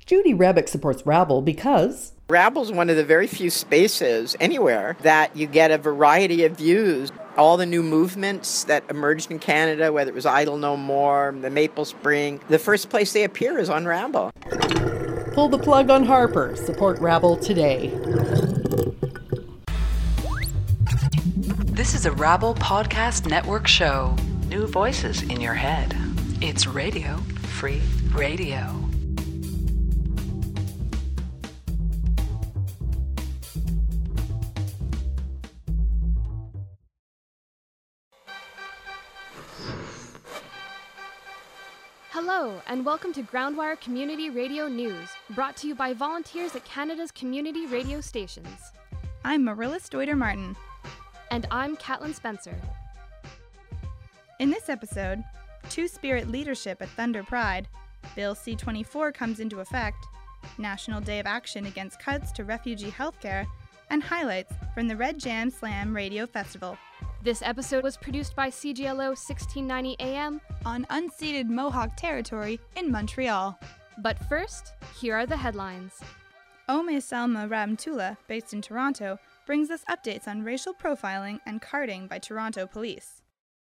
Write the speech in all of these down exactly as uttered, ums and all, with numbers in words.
Judy Rebick supports Rabble because Rabble is one of the very few spaces anywhere that you get a variety of views. All the new movements that emerged in Canada, whether it was Idle No More, the Maple Spring, the first place they appear is on Rabble. Pull the plug on Harper. Support Rabble today. This is a Rabble Podcast Network show. New voices in your head. It's Radio Free Radio. Hello, and welcome to Groundwire Community Radio News, brought to you by volunteers at Canada's community radio stations. I'm Marilla Stoiter-Martin. And I'm Caitlin Spencer. In this episode, Two-Spirit leadership at Thunder Pride, Bill C twenty-four comes into effect, National Day of Action against cuts to refugee healthcare, and highlights from the Red Jam Slam Radio Festival. This episode was produced by C G L O sixteen ninety A M on unceded Mohawk territory in Montreal. But first, here are the headlines. Ome Salma Ramtula, based in Toronto, brings us updates on racial profiling and carding by Toronto police.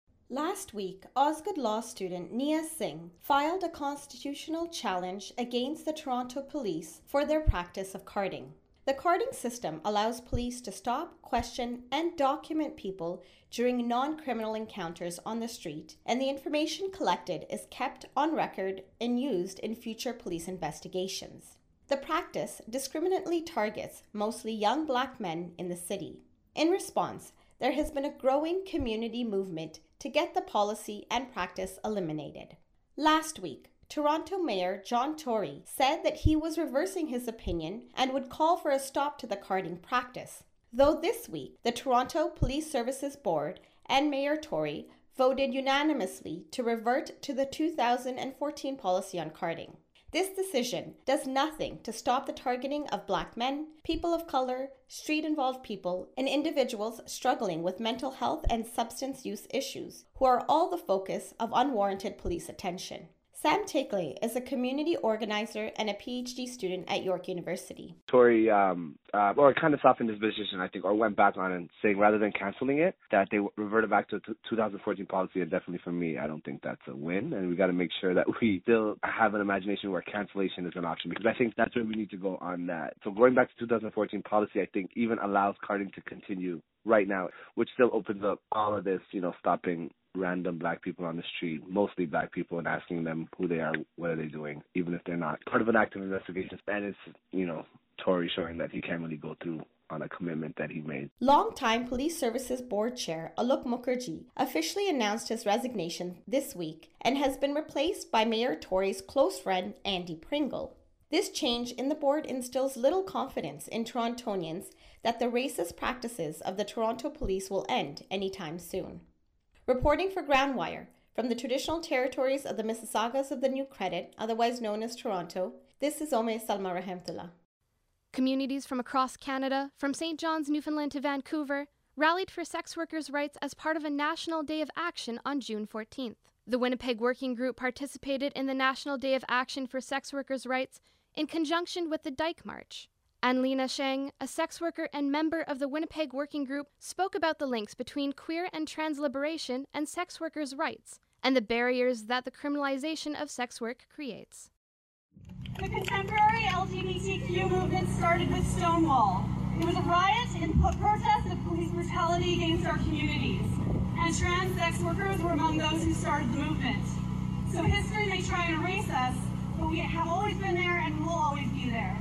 Last week, Osgoode Law student Nia Singh filed a constitutional challenge against the Toronto police for their practice of carding. The carding system allows police to stop, question, and document people during non-criminal encounters on the street, and the information collected is kept on record and used in future police investigations. The practice discriminately targets mostly young Black men in the city. In response, there has been a growing community movement to get the policy and practice eliminated. Last week, Toronto Mayor John Tory said that he was reversing his opinion and would call for a stop to the carding practice. Though this week, the Toronto Police Services Board and Mayor Tory voted unanimously to revert to the two thousand fourteen policy on carding. This decision does nothing to stop the targeting of Black men, people of color, street-involved people, and individuals struggling with mental health and substance use issues, who are all the focus of unwarranted police attention. Sam Takeley is a community organizer and a P H D student at York University. Tory, um, uh, or kind of softened his position, I think, or went back on it, saying rather than canceling it, that they reverted back to the two thousand fourteen policy. And definitely for me, I don't think that's a win. And we got to make sure that we still have an imagination where cancellation is an option, because I think that's where we need to go on that. So going back to two thousand fourteen policy, I think even allows carding to continue right now, which still opens up all of this, you know, stopping random Black people on the street, mostly Black people, and asking them who they are, what are they doing, even if they're not part of an active investigation. And it's, you know, Tory showing that he can't really go through on a commitment that he made. Longtime Police Services Board Chair Alok Mukherjee officially announced his resignation this week and has been replaced by Mayor Tory's close friend Andy Pringle. This change in the board instills little confidence in Torontonians that the racist practices of the Toronto police will end anytime soon. Reporting for Groundwire, from the traditional territories of the Mississaugas of the New Credit, otherwise known as Toronto, this is Ome Salma Ramtula. Communities from across Canada, from Saint John's, Newfoundland to Vancouver, rallied for sex workers' rights as part of a National Day of Action on June fourteenth. The Winnipeg Working Group participated in the National Day of Action for Sex Workers' Rights in conjunction with the Dyke March. Anlena Sheng, a sex worker and member of the Winnipeg Working Group, spoke about the links between queer and trans liberation and sex workers' rights, and the barriers that the criminalization of sex work creates. The contemporary L G B T Q movement started with Stonewall. It was a riot in protest of police brutality against our communities, and trans sex workers were among those who started the movement. So history may try and erase us, but we have always been there and will always be there.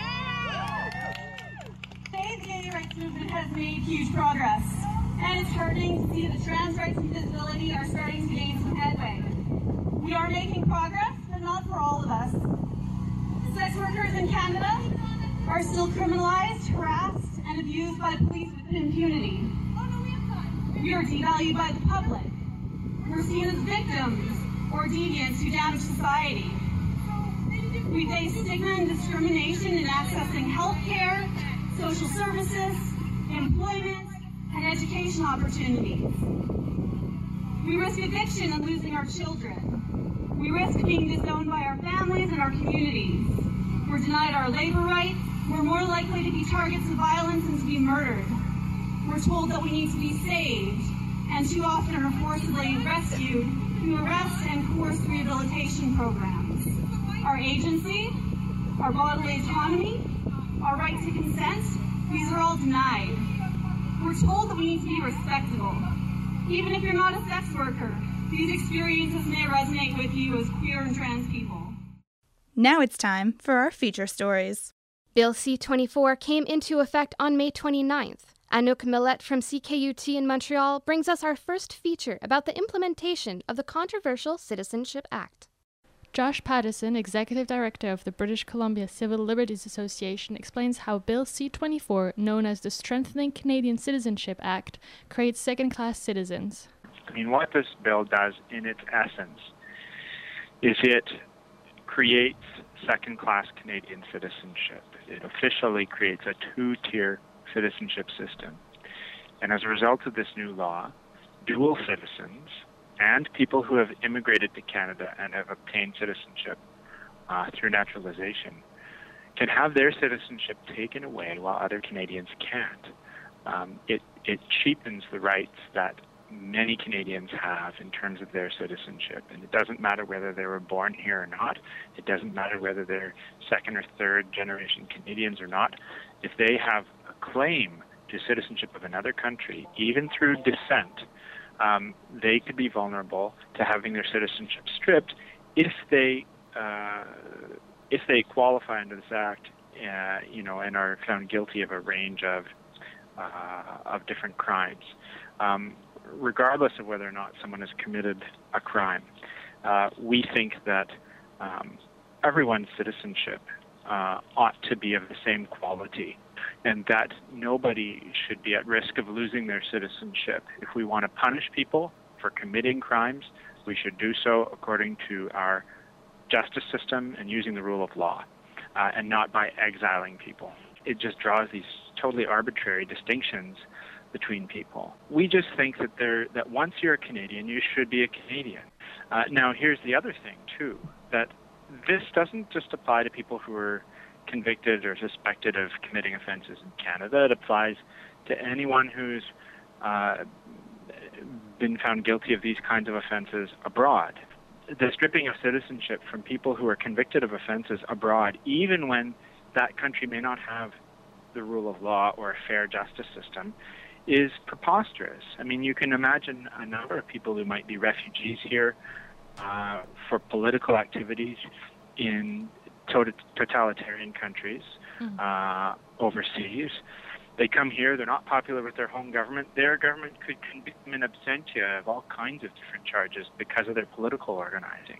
Today, the gay rights movement has made huge progress, and it's heartening to see that trans rights and visibility are starting to gain some headway. We are making progress, but not for all of us. Sex workers in Canada are still criminalized, harassed, and abused by the police with impunity. We are devalued by the public. We're seen as victims or deviants who damage society. We face stigma and discrimination in accessing health care, social services, employment, and education opportunities. We risk eviction and losing our children. We risk being disowned by our families and our communities. We're our labor rights, we're more likely to be targets of violence and to be murdered. We're told that we need to be saved, and too often are forcibly rescued through arrest and coerced rehabilitation programs. Our agency, our bodily autonomy, our right to consent, these are all denied. We're told that we need to be respectable. Even if you're not a sex worker, these experiences may resonate with you as queer and trans people. Now it's time for our feature stories. Bill C twenty-four came into effect on May twenty-ninth. Anouk Millette from C K U T in Montreal brings us our first feature about the implementation of the controversial Citizenship Act. Josh Pattison, Executive Director of the British Columbia Civil Liberties Association, explains how Bill C twenty-four, known as the Strengthening Canadian Citizenship Act, creates second-class citizens. I mean, what this bill does in its essence is it creates second-class Canadian citizenship. It officially creates a two-tier citizenship system. And as a result of this new law, dual citizens and people who have immigrated to Canada and have obtained citizenship uh, through naturalization can have their citizenship taken away while other Canadians can't. Um, it, it cheapens the rights that many Canadians have in terms of their citizenship. And it doesn't matter whether they were born here or not. It doesn't matter whether they're second or third generation Canadians or not. If they have a claim to citizenship of another country, even through descent, um, they could be vulnerable to having their citizenship stripped if they uh, if they qualify under this act, uh, you know, and are found guilty of a range of uh, of different crimes. Um, regardless of whether or not someone has committed a crime, uh, we think that um, everyone's citizenship uh, ought to be of the same quality, and that nobody should be at risk of losing their citizenship. If we want to punish people for committing crimes, we should do so according to our justice system and using the rule of law, uh, and not by exiling people. It just draws these totally arbitrary distinctions between people. We just think that there that once you're a Canadian, you should be a Canadian. Uh, now, here's the other thing, too, that this doesn't just apply to people who are convicted or suspected of committing offenses in Canada. It applies to anyone who's uh, been found guilty of these kinds of offenses abroad. The stripping of citizenship from people who are convicted of offenses abroad, even when that country may not have the rule of law or a fair justice system, is preposterous. I mean, you can imagine a number of people who might be refugees here uh, for political activities in tot- totalitarian countries mm-hmm. uh, overseas. They come here, they're not popular with their home government. Their government could convict them in absentia of all kinds of different charges because of their political organizing.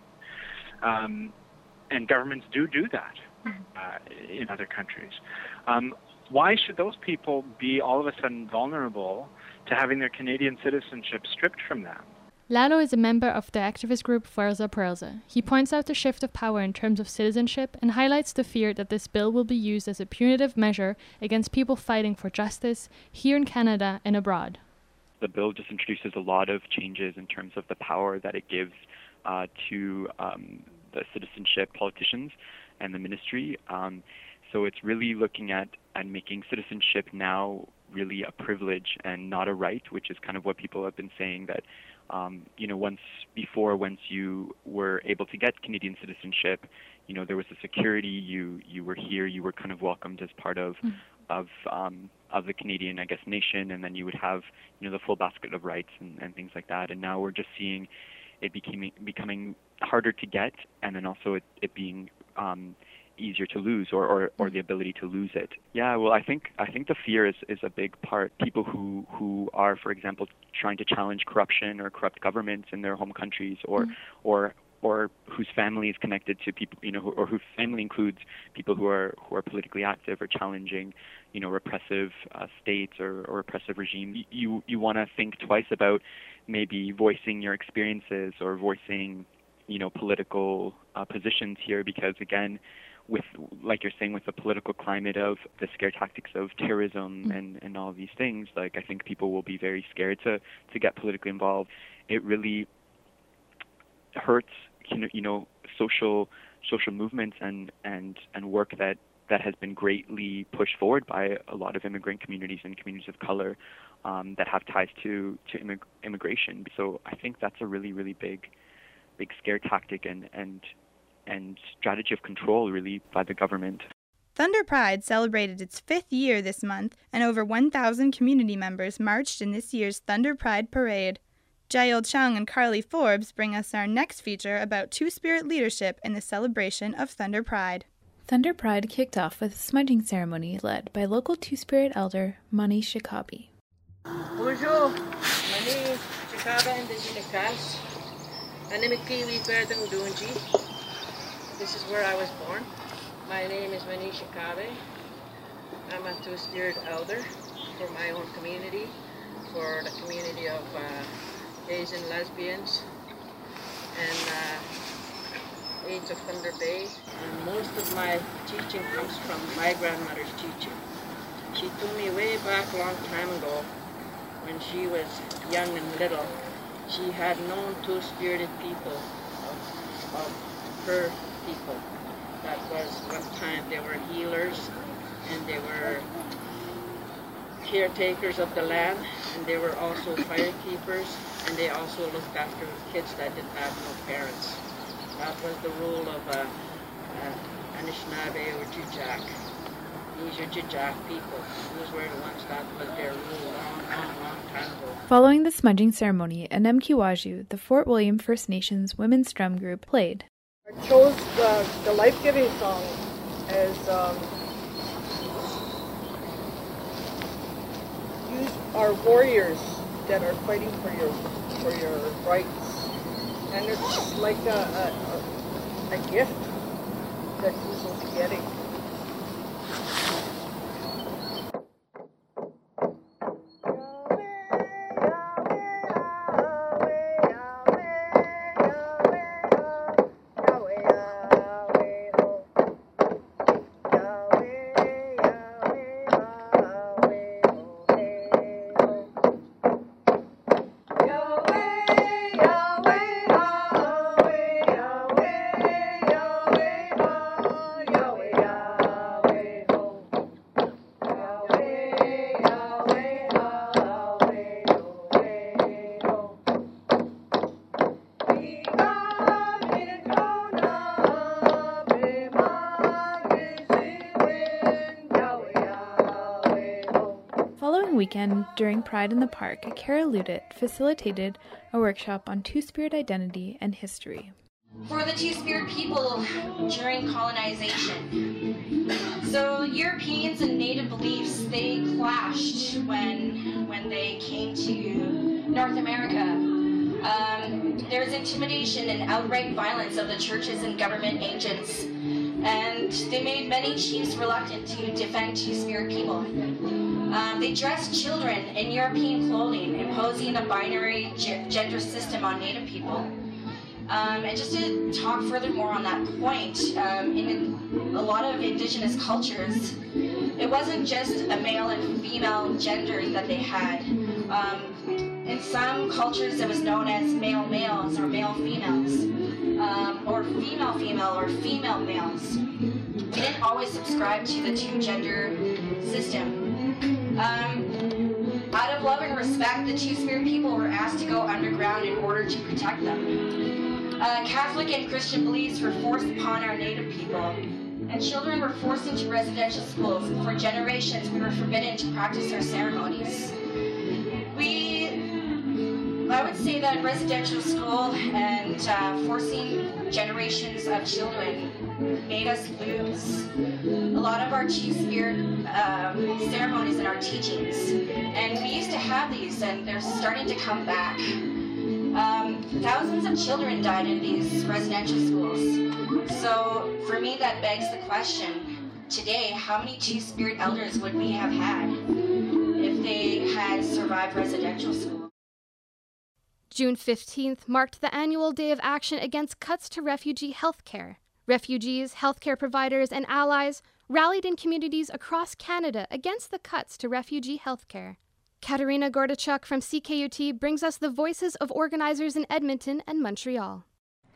Um, and governments do do that mm-hmm. uh, in other countries. Um, Why should those people be all of a sudden vulnerable to having their Canadian citizenship stripped from them? Lalo is a member of the activist group Fuerza Prelza. He points out the shift of power in terms of citizenship and highlights the fear that this bill will be used as a punitive measure against people fighting for justice here in Canada and abroad. The bill just introduces a lot of changes in terms of the power that it gives uh, to um, the citizenship politicians and the ministry. Um, so it's really looking at and making citizenship now really a privilege and not a right, which is kind of what people have been saying, that um, you know, once before, once you were able to get Canadian citizenship, you know, there was a security, you you were here, you were kind of welcomed as part of mm. of um, of the Canadian, I guess, nation, and then you would have, you know, the full basket of rights and, and things like that. And now we're just seeing it becoming becoming harder to get, and then also it, it being um, easier to lose, or, or, or the ability to lose it. Yeah, well, I think I think the fear is, is a big part. People who, who are, for example, trying to challenge corruption or corrupt governments in their home countries, or mm. or or whose family is connected to people, you know, who, or whose family includes people who are who are politically active or challenging, you know, repressive uh, states or, or repressive regimes. You you want to think twice about maybe voicing your experiences or voicing, you know, political uh, positions here, because again, with, like you're saying, with the political climate of the scare tactics of terrorism mm. and, and all of these things, like I think people will be very scared to, to get politically involved. It really hurts, you know, you know social social movements and, and, and work that that has been greatly pushed forward by a lot of immigrant communities and communities of color um, that have ties to to immig- immigration. So I think that's a really really big big scare tactic and and and strategy of control really by the government. Thunder Pride celebrated its fifth year this month, and over one thousand community members marched in this year's Thunder Pride Parade. Jael Chung and Carly Forbes bring us our next feature about Two-Spirit leadership in the celebration of Thunder Pride. Thunder Pride kicked off with a smudging ceremony led by local Two-Spirit elder Mani Shikabi. Bonjour, Mani Shikabi Indigenous Animikiwi Perdang Dunji. This is where I was born. My name is Mani Shikabi. I'm a Two-Spirit elder for my own community, for the community of uh, gays and lesbians, and uh, Age of Thunder Bay. And most of my teaching comes from my grandmother's teaching. She told me way back a long time ago, when she was young and little, she had known two-spirited people of, of her people. That was one time they were healers, and they were caretakers of the land, and they were also firekeepers, and they also looked after kids that didn't have no parents. That was the role of uh, uh, Anishinaabe or Jujak. These are Jujak people. Those were the ones that was their rule long, long, long time ago. Following the smudging ceremony, Anemkiwaju, the Fort William First Nations women's drum group, played. I chose the, the life-giving song as um, use our warriors that are fighting for your for your rights, and it's like a, a, a gift that you will be getting. Weekend during Pride in the Park, Kara Ludit facilitated a workshop on Two-Spirit identity and history. For the Two-Spirit people during colonization. So Europeans and Native beliefs, they clashed when when they came to North America. Um, there was intimidation and outright violence of the churches and government agents, and they made many chiefs reluctant to defend Two-Spirit people. Um, they dressed children in European clothing, imposing a binary g- gender system on Native people. Um, and just to talk furthermore on that point, um, in a lot of Indigenous cultures, it wasn't just a male and female gender that they had. Um, in some cultures, it was known as male males or male females, um, or female female or female males. We didn't always subscribe to the two-gender system. Um, out of love and respect, the Two-Spirit people were asked to go underground in order to protect them. Uh, Catholic and Christian beliefs were forced upon our Native people, and children were forced into residential schools. For generations, we were forbidden to practice our ceremonies. We, I would say that residential school and uh, forcing generations of children made us lose a lot of our Two-Spirit um, ceremonies and our teachings. And we used to have these, and they're starting to come back. Um, thousands of children died in these residential schools. So for me, that begs the question, today, how many Two-Spirit elders would we have had if they had survived residential school? June fifteenth marked the annual Day of Action against cuts to refugee healthcare. Refugees, healthcare providers, and allies rallied in communities across Canada against the cuts to refugee healthcare. Katerina Gordachuk from C K U T brings us the voices of organizers in Edmonton and Montreal.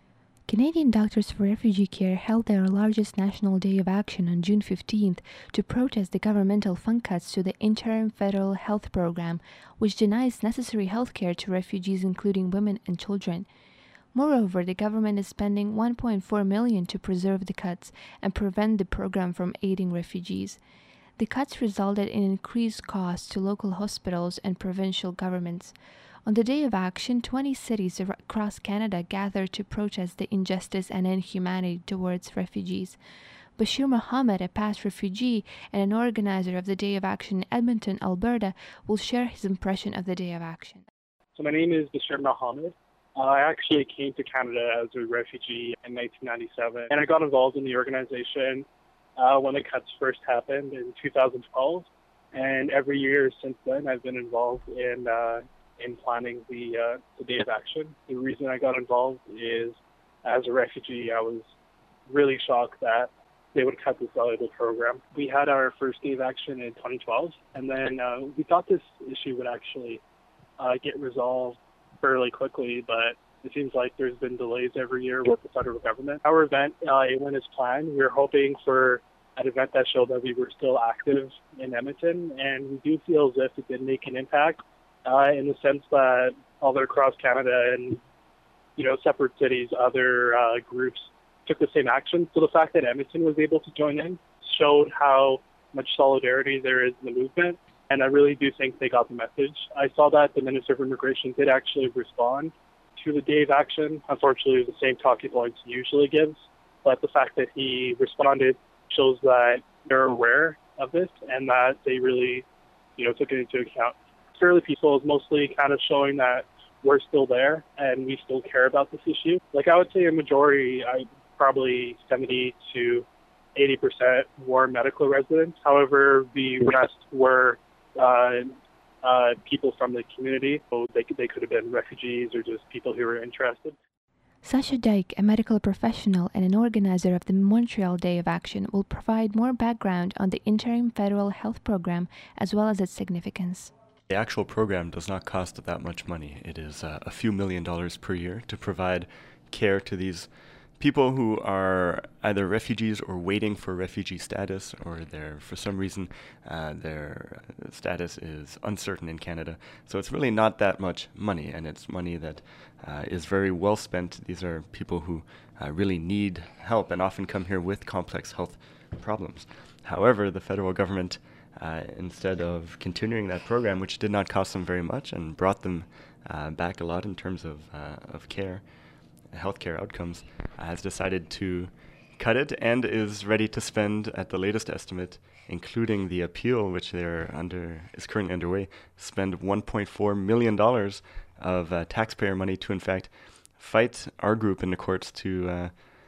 Canadian Doctors for Refugee Care held their largest national day of action on June fifteenth to protest the governmental fund cuts to the interim federal health program, which denies necessary health care to refugees, including women and children. Moreover, the government is spending one point four million dollars to preserve the cuts and prevent the program from aiding refugees. The cuts resulted in increased costs to local hospitals and provincial governments. On the day of action, twenty cities across Canada gathered to protest the injustice and inhumanity towards refugees. Bashir Mohammed, a past refugee and an organizer of the Day of Action in Edmonton, Alberta, will share his impression of the Day of Action. So my name is Bashir Mohammed. Uh, I actually came to Canada as a refugee in nineteen ninety-seven, and I got involved in the organization uh, when the cuts first happened in two thousand twelve. And every year since then, I've been involved in uh, in planning the, uh, the Day of Action. The reason I got involved is, as a refugee, I was really shocked that they would cut this out of the program. We had our first Day of Action in twenty twelve, and then uh, we thought this issue would actually uh, get resolved fairly quickly, but it seems like there's been delays every year with the federal government. Our event, uh, it went as planned. We were hoping for an event that showed that we were still active in Edmonton, and we do feel as if it did make an impact uh, in the sense that all across Canada and, you know, separate cities, other uh, groups took the same action. So the fact that Edmonton was able to join in showed how much solidarity there is in the movement, and I really do think they got the message. I saw that the Minister of Immigration did actually respond to the Day of Action. Unfortunately, the same talking points he usually gives, but the fact that he responded shows that they're aware of this and that they really, you know, took it into account. Fairly Peaceful is mostly kind of showing that we're still there and we still care about this issue. Like, I would say a majority, I probably seventy to eighty percent were medical residents. However, the rest were uh, uh, people from the community. So they, they could have been refugees or just people who were interested. Sasha Dyke, a medical professional and an organizer of the Montreal Day of Action, will provide more background on the interim federal health program as well as its significance. The actual program does not cost that much money. It is uh, a few million dollars per year to provide care to these people who are either refugees or waiting for refugee status, or they're, for some reason, uh, their status is uncertain in Canada. So it's really not that much money, and it's money that uh, is very well spent. These are people who uh, really need help and often come here with complex health problems. However, the federal government, uh, instead of continuing that program, which did not cost them very much and brought them uh, back a lot in terms of, uh, of care, healthcare outcomes, uh, has decided to cut it and is ready to spend, at the latest estimate, including the appeal which they're under is currently underway, spend one point four million dollars of uh, taxpayer money to, in fact, fight our group in the courts to uh,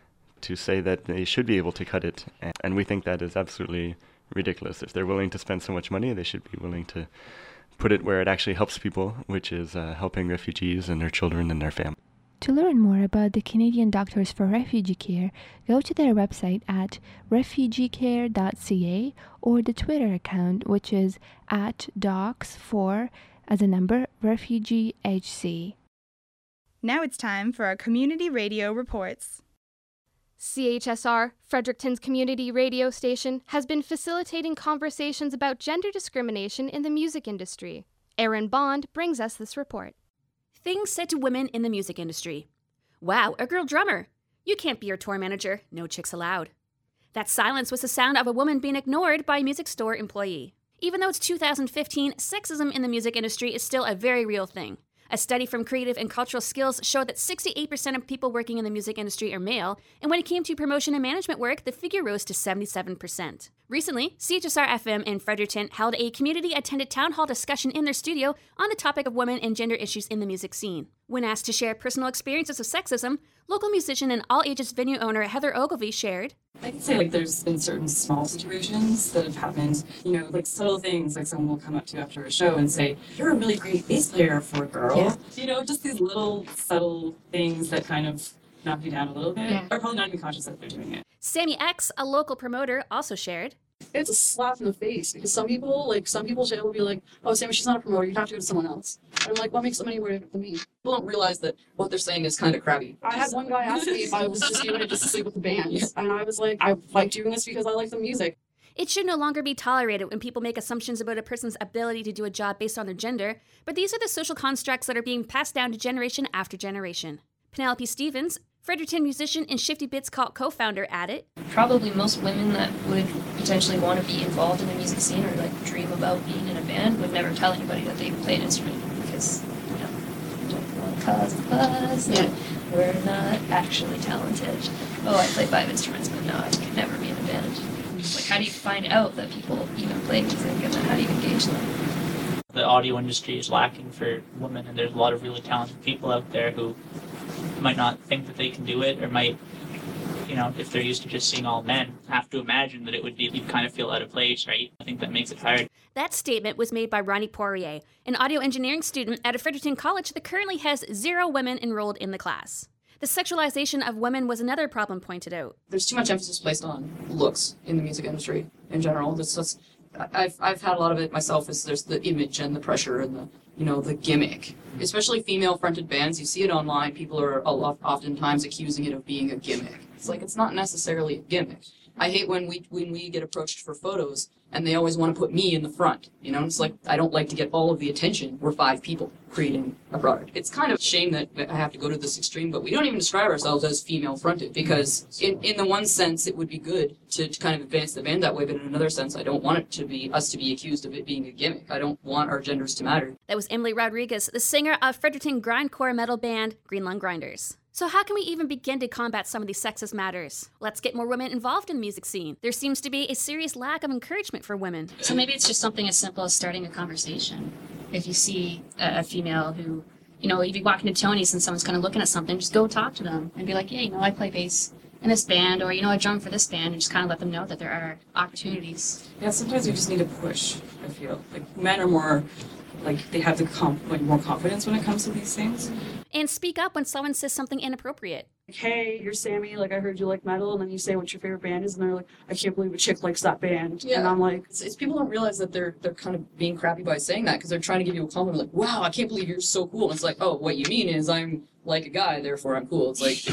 to say that they should be able to cut it. And, and we think that is absolutely ridiculous. If they're willing to spend so much money, they should be willing to put it where it actually helps people, which is uh, helping refugees and their children and their families. To learn more about the Canadian Doctors for Refugee Care, go to their website at refugee care dot c a or the Twitter account, which is at docs for, as a number, refugee H C. Now it's time for our community radio reports. C H S R, Fredericton's community radio station, has been facilitating conversations about gender discrimination in the music industry. Erin Bond brings us this report. Things said to women in the music industry. Wow, a girl drummer. You can't be your tour manager. No chicks allowed. That silence was the sound of a woman being ignored by a music store employee. Even though it's two thousand fifteen, sexism in the music industry is still a very real thing. A study from Creative and Cultural Skills showed that sixty-eight percent of people working in the music industry are male, and when it came to promotion and management work, the figure rose to seventy-seven percent. Recently, C H S R F M in Fredericton held a community-attended town hall discussion in their studio on the topic of women and gender issues in the music scene. When asked to share personal experiences of sexism, local musician and all-ages venue owner Heather Ogilvie shared, I can say, like, there's been certain small situations that have happened, you know, like subtle things, like someone will come up to you after a show and say, you're a really great bass player for a girl. Yeah. You know, just these little subtle things that kind of knock you down a little bit, yeah. Or probably not even conscious that they're doing it. Sammy X, a local promoter, also shared, It's a slap in the face because some people, like, some people will be like, oh, Sammy, she's not a promoter. You have to go to someone else. And I'm like, what makes somebody more than me? People don't realize that what they're saying is kind of crappy. I had one guy ask me if I was just doing it just to sleep with the band. And I was like, I like doing this because I like the music. It should no longer be tolerated when people make assumptions about a person's ability to do a job based on their gender, but these are the social constructs that are being passed down to generation after generation. Penelope Stevens, Fredericton musician and Shifty Bits co-founder, added, probably most women that would potentially want to be involved in the music scene or like dream about being in a band would never tell anybody that they play an instrument because, you know, don't want to cause a fuss. Yeah. We're not actually talented. Oh, I play five instruments, but no, I could never be in a band. Like, how do you find out that people even play music, and then how do you engage them? The audio industry is lacking for women, and there's a lot of really talented people out there who might not think that they can do it, or might, you know, if they're used to just seeing all men, have to imagine that it would be, you kind of feel out of place, right? I think that makes it hard. That statement was made by Ronnie Poirier, an audio engineering student at a Fredericton college that currently has zero women enrolled in the class. The sexualization of women was another problem pointed out. There's too much emphasis placed on looks in the music industry in general. This, this, I've I've had a lot of it myself. Is there's the image and the pressure and the you know the gimmick. Especially female-fronted bands, you see it online. People are a lot, oftentimes accusing it of being a gimmick. It's like it's not necessarily a gimmick. I hate when we when we get approached for photos and they always want to put me in the front. You know, it's like I don't like to get all of the attention. We're five people creating a product. It's kind of a shame that I have to go to this extreme, but we don't even describe ourselves as female-fronted because in, in the one sense it would be good to, to kind of advance the band that way, but in another sense I don't want it to be us to be accused of it being a gimmick. I don't want our genders to matter. That was Emily Rodriguez, the singer of Fredericton grindcore metal band Green Lung Grinders. So how can we even begin to combat some of these sexist matters? Let's get more women involved in the music scene. There seems to be a serious lack of encouragement for women. So maybe it's just something as simple as starting a conversation. If you see a, a female who, you know, if you walk into Tony's and someone's kind of looking at something, just go talk to them and be like, yeah, you know, I play bass in this band, or, you know, I drum for this band, and just kind of let them know that there are opportunities. Yeah, sometimes we just need to push, I feel. Like, men are more, like, they have the comp- like more confidence when it comes to these things. And speak up when someone says something inappropriate. Like, hey, you're Sammy, like, I heard you like metal, and then you say what your favorite band is, and they're like, I can't believe a chick likes that band. Yeah. And I'm like, it's, it's people don't realize that they're they're kind of being crappy by saying that, because they're trying to give you a compliment, like, wow, I can't believe you're so cool. And it's like, oh, what you mean is I'm like a guy, therefore I'm cool. It's like,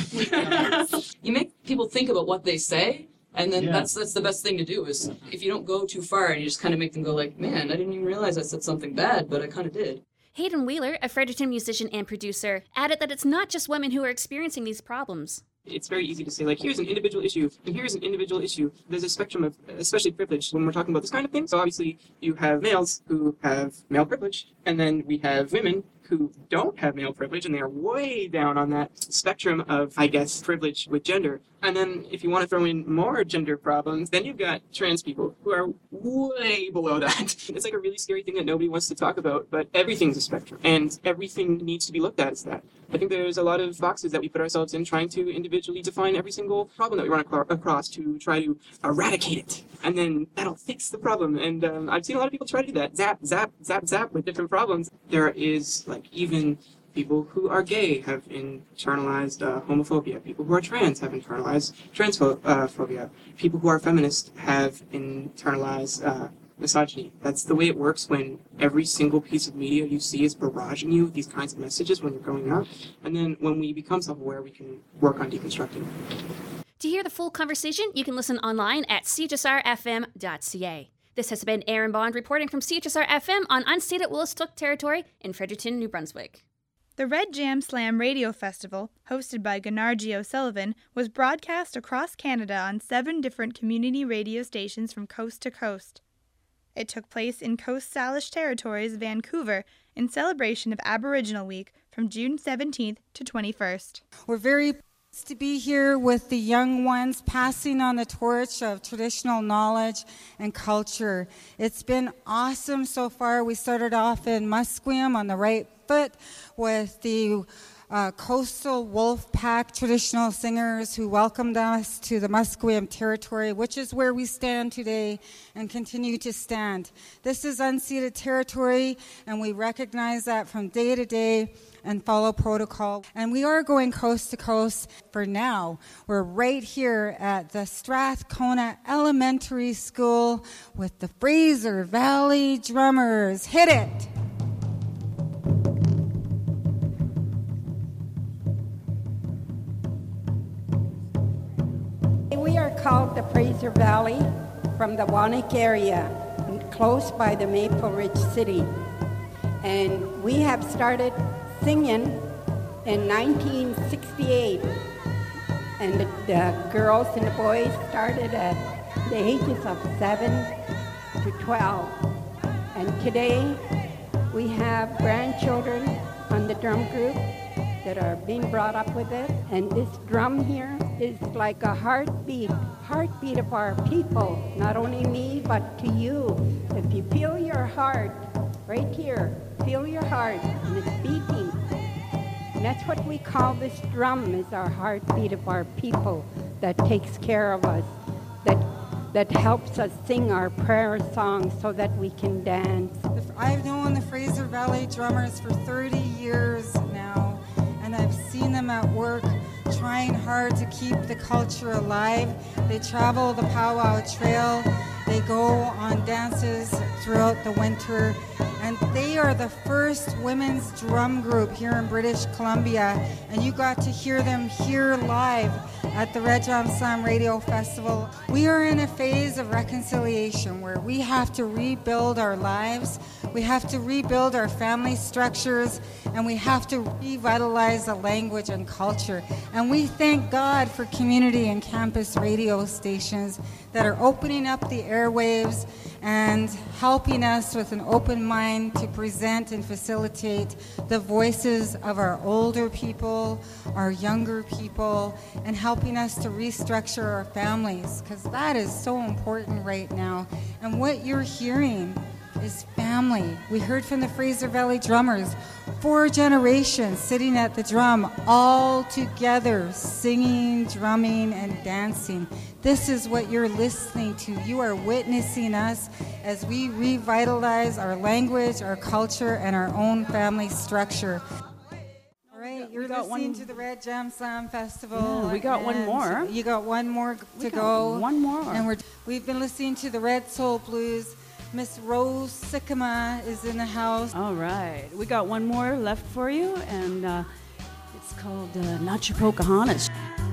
you make people think about what they say, and then yeah. that's that's the best thing to do, is if you don't go too far, and you just kind of make them go like, man, I didn't even realize I said something bad, but I kind of did. Hayden Wheeler, a Fredericton musician and producer, added that it's not just women who are experiencing these problems. It's very easy to say, like, here's an individual issue, and here's an individual issue. There's a spectrum of, especially privilege, when we're talking about this kind of thing. So obviously, you have males who have male privilege, and then we have women who don't have male privilege, and they are way down on that spectrum of, I guess, privilege with gender. And then if you want to throw in more gender problems, then you've got trans people who are way below that. It's like a really scary thing that nobody wants to talk about, but everything's a spectrum, and everything needs to be looked at as that. I think there's a lot of boxes that we put ourselves in trying to individually define every single problem that we run ac- across to try to eradicate it, and then that'll fix the problem. And um, I've seen a lot of people try to do that, zap, zap, zap, zap with different problems. There is, like, even people who are gay have internalized uh, homophobia. People who are trans have internalized transphobia. People who are feminist have internalized uh, misogyny. That's the way it works when every single piece of media you see is barraging you with these kinds of messages when you're growing up. And then when we become self-aware, we can work on deconstructing. To hear the full conversation, you can listen online at c h s r f m dot c a. This has been Erin Bond reporting from C H S R F M on unceded Wolastoq territory in Fredericton, New Brunswick. The Red Jam Slam Radio Festival, hosted by Gunnar G. O'Sullivan, was broadcast across Canada on seven different community radio stations from coast to coast. It took place in Coast Salish Territories, Vancouver, in celebration of Aboriginal Week from June seventeenth to twenty-first. We're very pleased to be here with the young ones, passing on the torch of traditional knowledge and culture. It's been awesome so far. We started off in Musqueam on the right foot with the uh, coastal wolf pack traditional singers who welcomed us to the Musqueam territory, which is where we stand today and continue to stand. This is unceded territory, and we recognize that from day to day and follow protocol. And we are going coast to coast for now. We're right here at the Strathcona Elementary School with the Fraser Valley Drummers. Hit it! We are called the Fraser Valley from the Wanik area, close by the Maple Ridge City. And we have started singing in nineteen sixty-eight, and the, the girls and the boys started at the ages of seven to twelve. And today we have grandchildren on the drum group that are being brought up with it, and this drum here is like a heartbeat, heartbeat of our people, not only me, but to you. If you feel your heart right here, feel your heart, and it's beating. And that's what we call this drum, is our heartbeat of our people that takes care of us, that that helps us sing our prayer songs so that we can dance. I've known the Fraser Valley Drummers for thirty years now, and I've seen them at work trying hard to keep the culture alive. They travel the Powwow Trail, they go on dances throughout the winter, and they are the first women's drum group here in British Columbia, and you got to hear them here live at the Red Jam Slam Radio Festival. We are in a phase of reconciliation where we have to rebuild our lives, we have to rebuild our family structures, and we have to revitalize the language and culture. And we thank God for community and campus radio stations that are opening up the airwaves and helping us with an open mind to present and facilitate the voices of our older people, our younger people, and helping us to restructure our families, because that is so important right now. And what you're hearing is family. We heard from the Fraser Valley Drummers, four generations sitting at the drum, all together, singing, drumming, and dancing. This is what you're listening to. You are witnessing us as we revitalize our language, our culture, and our own family structure. All right, you're listening one, to the Red Jam Slam Festival. Yeah, we got one more. You got one more to we go. One more. And we're, we've been listening to the Red Soul Blues. Miss Rose Sycama is in the house. All right. We got one more left for you, and uh, it's called uh, Not Your Pocahontas.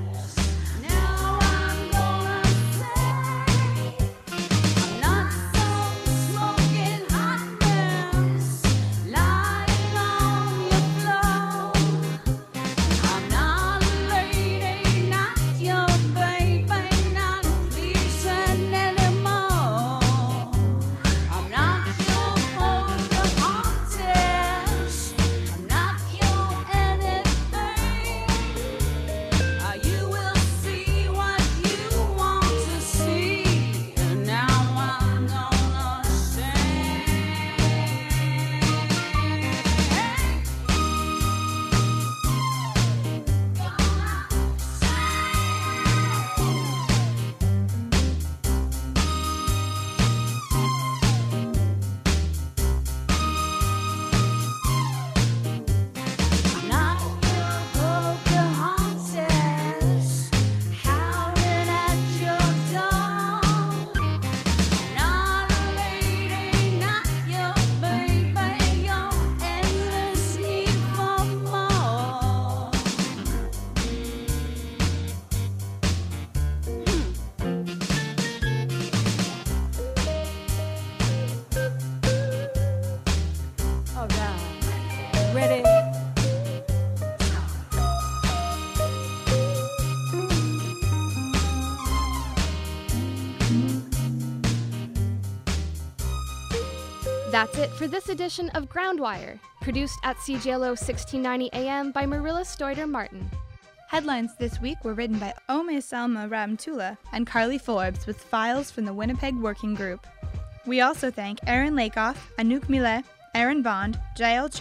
That's it for this edition of Groundwire, produced at C J L O sixteen ninety A M by Marilla Stoider Martin. Headlines this week were written by Ome Selma Ramtula and Carly Forbes with files from the Winnipeg Working Group. We also thank Aaron Lakoff, Anouk Millet, Aaron Bond, Jael Chung,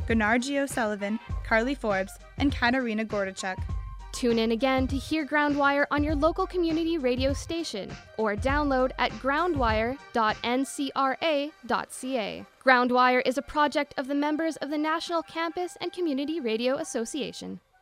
Gennardji O'Sullivan, Carly Forbes, and Katarina Gordachuk. Tune in again to hear Groundwire on your local community radio station or download at groundwire dot n c r a dot c a. Groundwire is a project of the members of the National Campus and Community Radio Association.